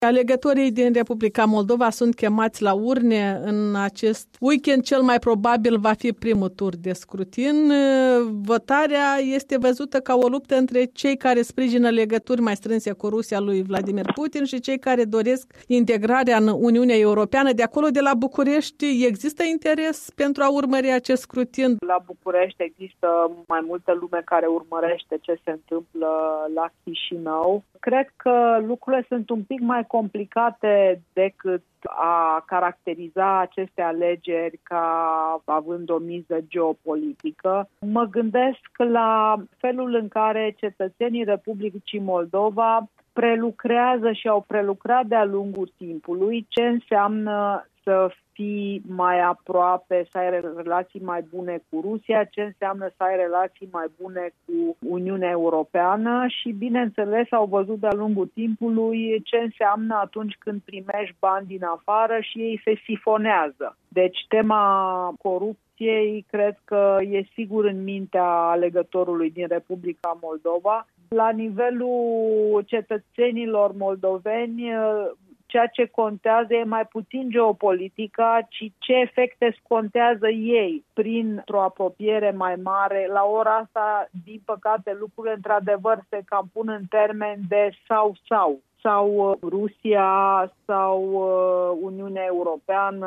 Alegătorii din Republica Moldova sunt chemați la urne în acest weekend. Cel mai probabil va fi primul tur de scrutin. Votarea este văzută ca o luptă între cei care sprijină legături mai strânse cu Rusia lui Vladimir Putin și cei care doresc integrarea în Uniunea Europeană. De acolo, de la București, există interes pentru a urmări acest scrutin? La București există mai multă lume care urmărește ce se întâmplă la Chișinău. Cred că lucrurile sunt un pic mai complicate decât a caracteriza aceste alegeri ca având o miză geopolitică. Mă gândesc la felul în care cetățenii Republicii Moldova prelucrează și au prelucrat de-a lungul timpului ce înseamnă să fii mai aproape, să ai relații mai bune cu Rusia, ce înseamnă să ai relații mai bune cu Uniunea Europeană și, bineînțeles, au văzut de-a lungul timpului ce înseamnă atunci când primești bani din afară și ei se sifonează. Deci tema corupției cred că e sigur în mintea alegătorului din Republica Moldova. La nivelul cetățenilor moldoveni, ceea ce contează e mai puțin geopolitica, ci ce efecte contează ei printr-o apropiere mai mare. La ora asta, din păcate, lucrurile într-adevăr se cam pun în termeni de sau Rusia sau Uniunea Europeană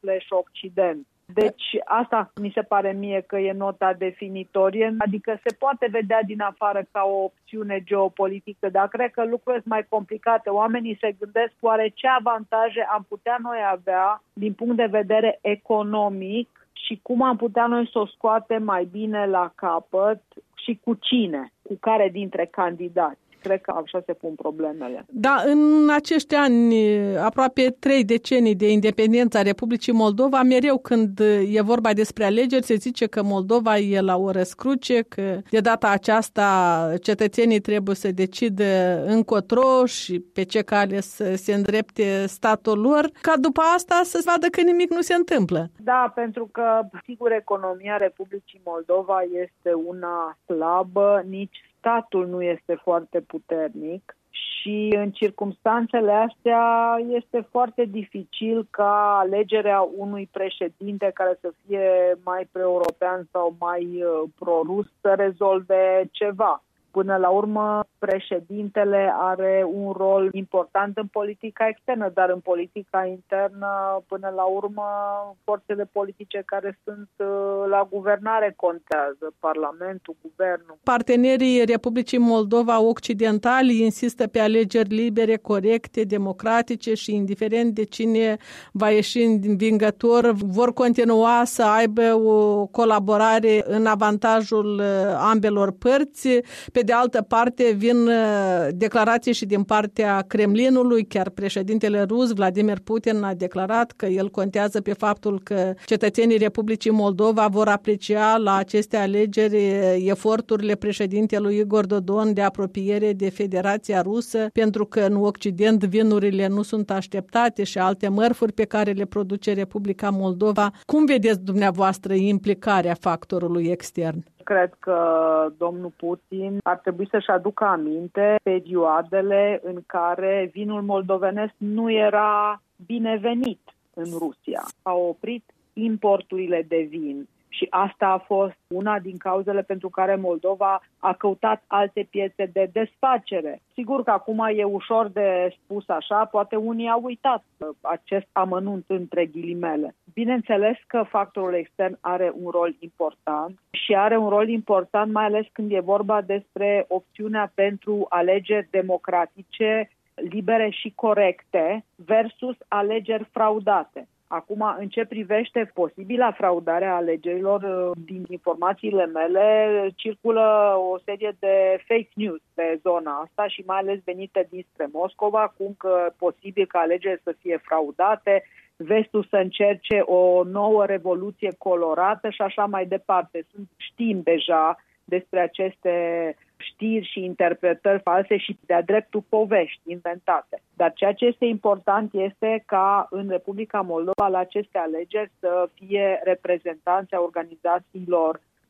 / Occident. Deci asta mi se pare mie că e nota definitorie, adică se poate vedea din afară ca o opțiune geopolitică, dar cred că lucrurile sunt mai complicate. Oamenii se gândesc oare ce avantaje am putea noi avea din punct de vedere economic și cum am putea noi să o scoatem mai bine la capăt și cu cine, cu care dintre candidați. Cred că așa se pun problemele. Da, în acești ani, aproape 3 decenii de independență a Republicii Moldova, mereu când e vorba despre alegeri, se zice că Moldova e la o răscruce, că de data aceasta cetățenii trebuie să decidă încotro și pe ce cale să se îndrepte statul lor, ca după asta să vadă că nimic nu se întâmplă. Da, pentru că, sigur, economia Republicii Moldova este una slabă, nici statul nu este foarte puternic și în circumstanțele astea este foarte dificil ca alegerea unui președinte care să fie mai pro-european sau mai pro-rus să rezolve ceva. Până la urmă, președintele are un rol important în politica externă, dar în politica internă, până la urmă, forțele politice care sunt la guvernare contează, Parlamentul, Guvernul. Partenerii Republicii Moldova occidentali insistă pe alegeri libere, corecte, democratice și indiferent de cine va ieși învingător, vor continua să aibă o colaborare în avantajul ambelor părți. Pe de altă parte, vin declarații și din partea Kremlinului. Chiar președintele rus, Vladimir Putin, a declarat că el contează pe faptul că cetățenii Republicii Moldova vor aprecia la aceste alegeri eforturile președintelui Igor Dodon de apropiere de Federația Rusă, pentru că în Occident vinurile nu sunt așteptate și alte mărfuri pe care le produce Republica Moldova. Cum vedeți dumneavoastră implicarea factorului extern? Cred că domnul Putin ar trebui să-și aducă aminte perioadele în care vinul moldovenesc nu era binevenit în Rusia. A oprit importurile de vin și asta a fost una din cauzele pentru care Moldova a căutat alte piețe de desfacere. Sigur că acum e ușor de spus așa, poate unii au uitat acest amănunt între ghilimele. Bineînțeles că factorul extern are un rol important și are un rol important mai ales când e vorba despre opțiunea pentru alegeri democratice, libere și corecte versus alegeri fraudate. Acum, în ce privește posibila fraudare a alegerilor, din informațiile mele, circulă o serie de fake news pe zona asta și mai ales venite dinspre Moscova, cum că posibil ca alegerile să fie fraudate, vestul să încerce o nouă revoluție colorată și așa mai departe. Știm deja despre aceste știri și interpretări false și de-a dreptul povești inventate. Dar ceea ce este important este ca în Republica Moldova la aceste alegeri să fie reprezentanți a organizațiilor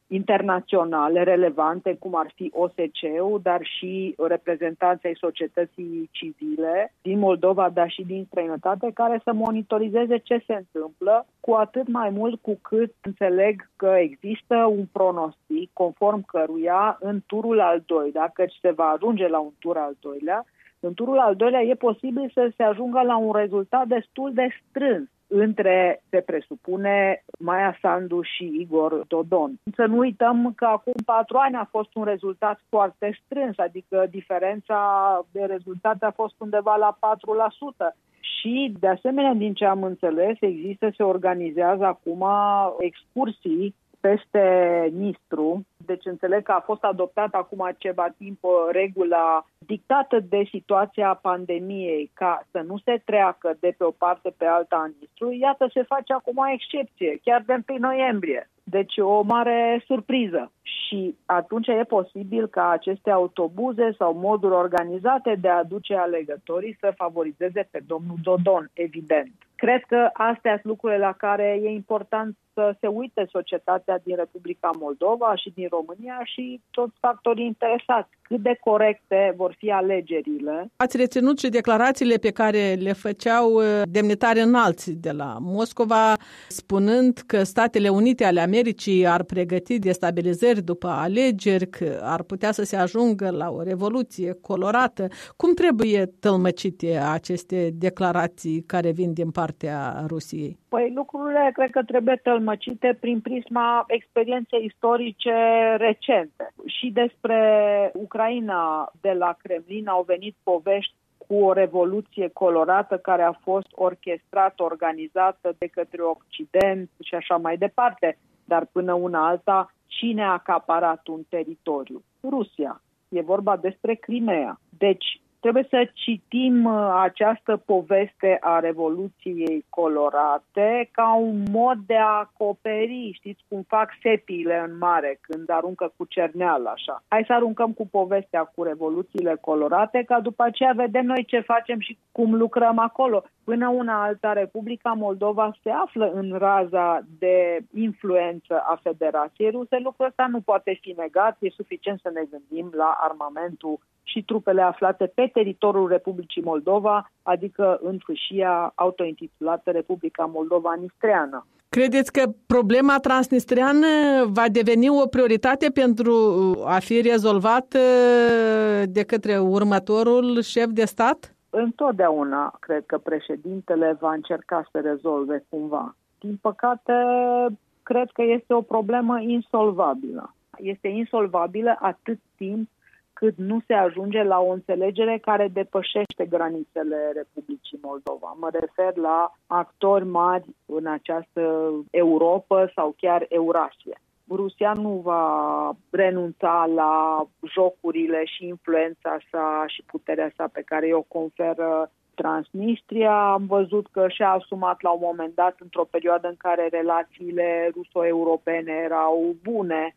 internaționale relevante, cum ar fi OSCE-ul, dar și reprezentanții ai societății civile din Moldova, dar și din străinătate, care să monitorizeze ce se întâmplă, cu atât mai mult cu cât înțeleg că există un pronostic conform căruia în turul al doilea, căci se va ajunge la un tur al doilea, în turul al doilea e posibil să se ajungă la un rezultat destul de strâns între, se presupune, Maia Sandu și Igor Dodon. Să nu uităm că acum 4 ani a fost un rezultat foarte strâns, adică diferența de rezultate a fost undeva la 4%. Și, de asemenea, din ce am înțeles, se organizează acum excursii peste Nistru. Deci înțeleg că a fost adoptată acum ceva timp regula dictată de situația pandemiei, ca să nu se treacă de pe o parte pe alta a Nistru. Iată, se face acum o excepție, chiar de 1 noiembrie. Deci o mare surpriză. Și atunci e posibil ca aceste autobuze sau moduri organizate de a aduce alegătorii să favorizeze pe domnul Dodon, evident. Cred că astea sunt lucrurile la care e important să se uite societatea din Republica Moldova și din România și toți factorii interesați. Cât de corecte vor fi alegerile. Ați reținut și declarațiile pe care le făceau demnitari înalți de la Moscova, spunând că Statele Unite ale Americii ar pregăti destabilizări după alegeri, că ar putea să se ajungă la o revoluție colorată. Cum trebuie tălmăcite aceste declarații care vin din partea Rusiei? Păi lucrurile cred că trebuie tălmăcite prin prisma experienței istorice recente. Și despre Ucraina de la Kremlin au venit povești cu o revoluție colorată care a fost orchestrată, organizată de către Occident și așa mai departe. Dar până una alta, cine a acaparat un teritoriu? Rusia. E vorba despre Crimea. Deci, trebuie să citim această poveste a Revoluției colorate ca un mod de a acoperi, știți cum fac sepiile în mare când aruncă cu cerneală așa. Hai să aruncăm cu povestea cu Revoluțiile colorate, ca după aceea vedem noi ce facem și cum lucrăm acolo. Până una alta, Republica Moldova se află în raza de influență a Federației Ruse. Lucrul ăsta nu poate fi negat, e suficient să ne gândim la armamentul și trupele aflate pe teritoriul Republicii Moldova, adică în fâșia autointitulată Republica Moldova-Nistreană. Credeți că problema transnistreană va deveni o prioritate pentru a fi rezolvată de către următorul șef de stat? Întotdeauna cred că președintele va încerca să rezolve cumva. Din păcate, cred că este o problemă insolvabilă. Este insolvabilă atât timp cât nu se ajunge la o înțelegere care depășește granițele Republicii Moldova. Mă refer la actori mari în această Europa sau chiar Eurasie. Rusia nu va renunța la jocurile și influența sa și puterea sa pe care o conferă Transnistria. Am văzut că și-a asumat la un moment dat, într-o perioadă în care relațiile ruso-europene erau bune,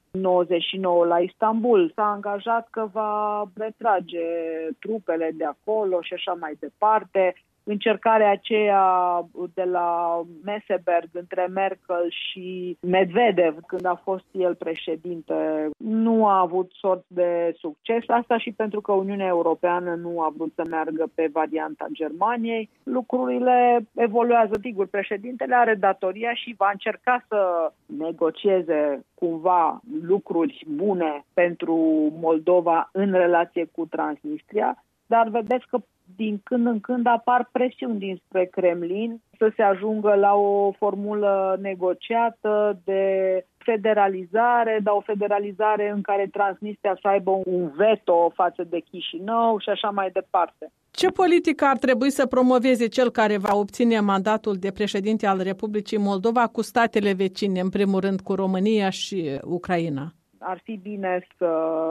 99 la Istanbul, s-a angajat că va retrage trupele de acolo și așa mai departe. Încercarea aceea de la Meseberg între Merkel și Medvedev, când a fost el președinte, nu a avut sorți de succes. Asta și pentru că Uniunea Europeană nu a vrut să meargă pe varianta Germaniei. Lucrurile evoluează, sigur, președintele are datoria și va încerca să negocieze cumva lucruri bune pentru Moldova în relație cu Transnistria, dar vedeți că din când în când apar presiuni dinspre Kremlin să se ajungă la o formulă negociată de federalizare, dar o federalizare în care Transnistria să aibă un veto față de Chișinău și așa mai departe. Ce politică ar trebui să promoveze cel care va obține mandatul de președinte al Republicii Moldova cu statele vecine, în primul rând cu România și Ucraina? Ar fi bine să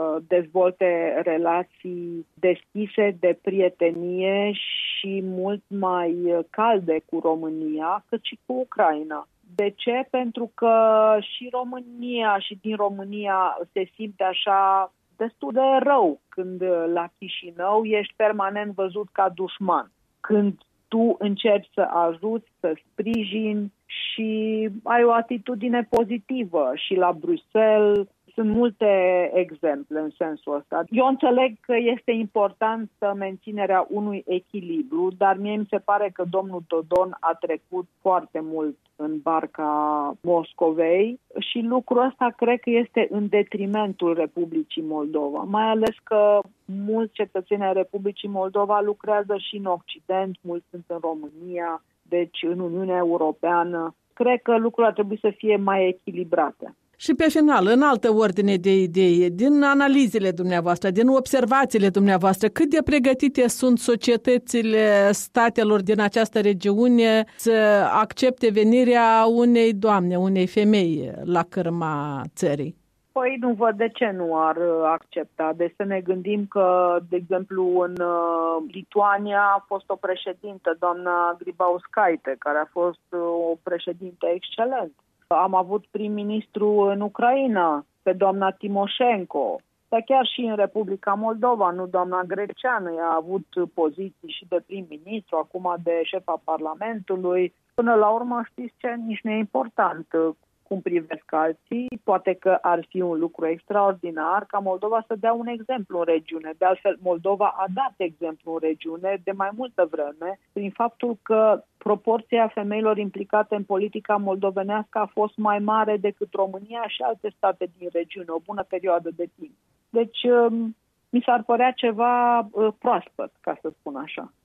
dezvolte relații deschise de prietenie și mult mai calde cu România, cât și cu Ucraina. De ce? Pentru că și România și din România se simte așa destul de rău când la Chișinău ești permanent văzut ca dușman. Când tu încerci să ajuți, să sprijini și ai o atitudine pozitivă și la Bruxelles Sunt multe exemple în sensul ăsta. Eu înțeleg că este importantă menținerea unui echilibru, dar mie mi se pare că domnul Dodon a trecut foarte mult în barca Moscovei și lucrul ăsta cred că este în detrimentul Republicii Moldova, mai ales că mulți cetățeni ai Republicii Moldova lucrează și în Occident, mulți sunt în România, deci în Uniunea Europeană. Cred că lucrurile ar trebui să fie mai echilibrate. Și pe final, în altă ordine de idei, din analizele dumneavoastră, din observațiile dumneavoastră, cât de pregătite sunt societățile statelor din această regiune să accepte venirea unei doamne, unei femei la cârma țării? Păi nu văd de ce nu ar accepta. Deci să ne gândim că, de exemplu, în Lituania a fost o președintă, doamna Grybauskaite, care a fost o președintă excelentă. Am avut prim-ministru în Ucraina, pe doamna Timoșenko, dar chiar și în Republica Moldova, nu doamna Greceană, ea a avut poziții și de prim-ministru, acum de șefa Parlamentului. Până la urmă, știți ce? Nici nu e important cum privesc alții. Poate că ar fi un lucru extraordinar ca Moldova să dea un exemplu în regiune. De altfel, Moldova a dat exemplu în regiune de mai multă vreme, prin faptul că proporția femeilor implicate în politica moldovenească a fost mai mare decât România și alte state din regiune, o bună perioadă de timp. Deci, mi s-ar părea ceva proaspăt, ca să spun așa.